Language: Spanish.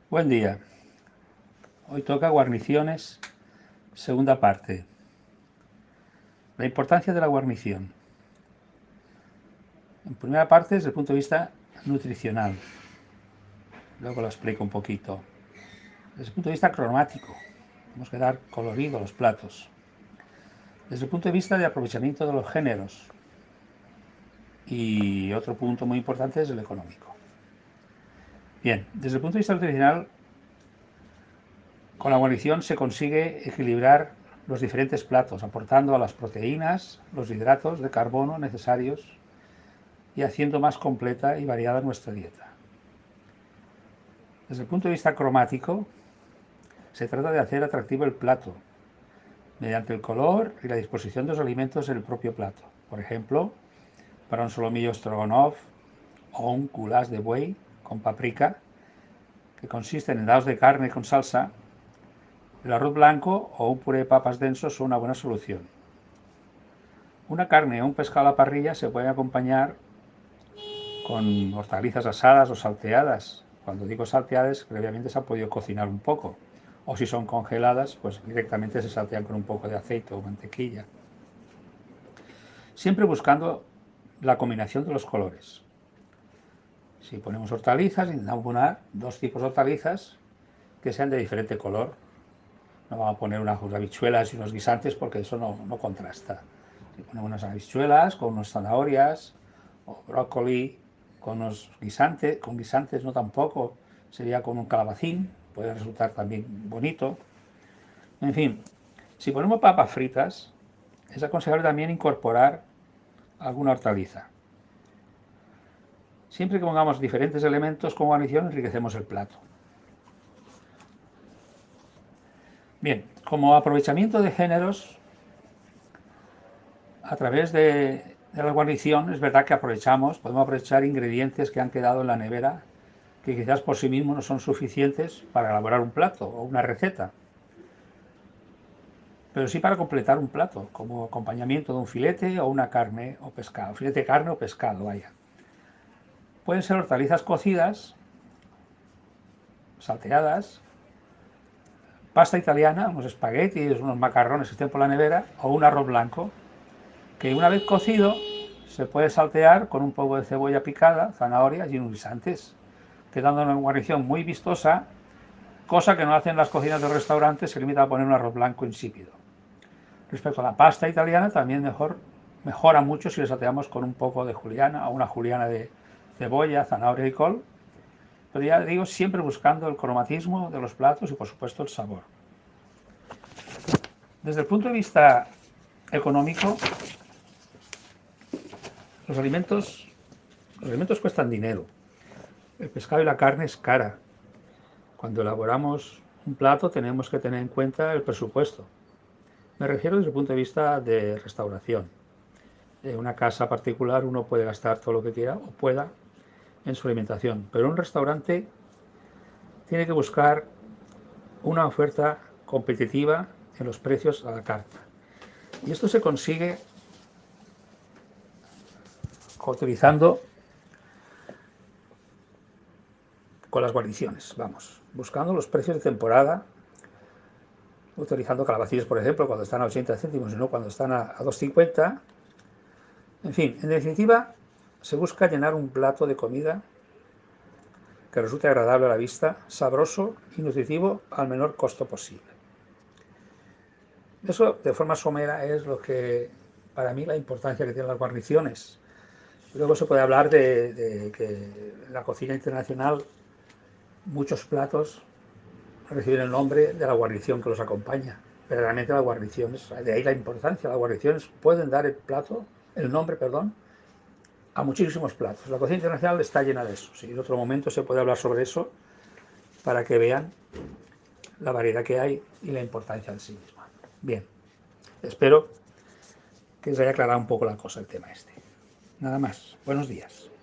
Buen día. Hoy toca guarniciones, segunda parte. La importancia de la guarnición. En primera parte, desde el punto de vista nutricional. Luego lo explico un poquito. Desde el punto de vista cromático, tenemos que dar colorido a los platos. Desde el punto de vista de aprovechamiento de los géneros. Y otro punto muy importante es el económico. Bien, desde el punto de vista nutricional, con la guarnición se consigue equilibrar los diferentes platos, aportando a las proteínas, los hidratos de carbono necesarios y haciendo más completa y variada nuestra dieta. Desde el punto de vista cromático, se trata de hacer atractivo el plato mediante el color y la disposición de los alimentos en el propio plato. Por ejemplo, para un solomillo stroganoff o un goulash de buey con paprika, que consisten en dados de carne con salsa, el arroz blanco o un puré de papas denso son una buena solución. Una carne o un pescado a la parrilla se puede acompañar con hortalizas asadas o salteadas. Cuando digo salteadas, previamente se ha podido cocinar un poco. O si son congeladas, pues directamente se saltean con un poco de aceite o mantequilla. Siempre buscando la combinación de los colores. Si ponemos hortalizas, intentamos poner dos tipos de hortalizas que sean de diferente color. No vamos a poner unas habichuelas y unos guisantes porque eso no contrasta. Si ponemos unas habichuelas con unas zanahorias o brócoli con guisantes no tampoco, sería con un calabacín, puede resultar también bonito. En fin, si ponemos papas fritas, es aconsejable también incorporar alguna hortaliza. Siempre que pongamos diferentes elementos como guarnición, enriquecemos el plato. Bien, como aprovechamiento de géneros, a través de la guarnición es verdad que podemos aprovechar ingredientes que han quedado en la nevera que quizás por sí mismos no son suficientes para elaborar un plato o una receta, pero sí para completar un plato, como acompañamiento de un filete o una carne o pescado, filete de carne o pescado, vaya. Pueden ser hortalizas cocidas, salteadas, pasta italiana, unos espaguetis, unos macarrones que estén por la nevera, o un arroz blanco, que una vez cocido se puede saltear con un poco de cebolla picada, zanahorias y unos guisantes, quedando una guarnición muy vistosa, cosa que no hacen las cocinas de restaurantes, se limita a poner un arroz blanco insípido. Respecto a la pasta italiana, también mejora mucho si la salteamos con un poco de juliana o una juliana de cebolla, zanahoria y col, pero ya digo, siempre buscando el cromatismo de los platos y por supuesto el sabor. Desde el punto de vista económico, los alimentos cuestan dinero. El pescado y la carne es cara. Cuando elaboramos un plato tenemos que tener en cuenta el presupuesto. Me refiero desde el punto de vista de restauración. En una casa particular uno puede gastar todo lo que quiera o pueda en su alimentación, pero un restaurante tiene que buscar una oferta competitiva en los precios a la carta. Y esto se consigue utilizando con las guarniciones, vamos, buscando los precios de temporada, utilizando calabacines, por ejemplo, cuando están a 80 céntimos y no cuando están a 2,50. En fin, en definitiva, se busca llenar un plato de comida que resulte agradable a la vista, sabroso y nutritivo al menor costo posible. Eso, de forma somera, es lo que, para mí, la importancia que tienen las guarniciones. Luego se puede hablar de que en la cocina internacional muchos platos reciben el nombre de la guarnición que los acompaña. Pero realmente las guarniciones, de ahí la importancia, las guarniciones pueden dar el nombre, a muchísimos platos. La cocina internacional está llena de eso. Sí, en otro momento se puede hablar sobre eso para que vean la variedad que hay y la importancia en sí misma. Bien, espero que os haya aclarado un poco la cosa, el tema este. Nada más. Buenos días.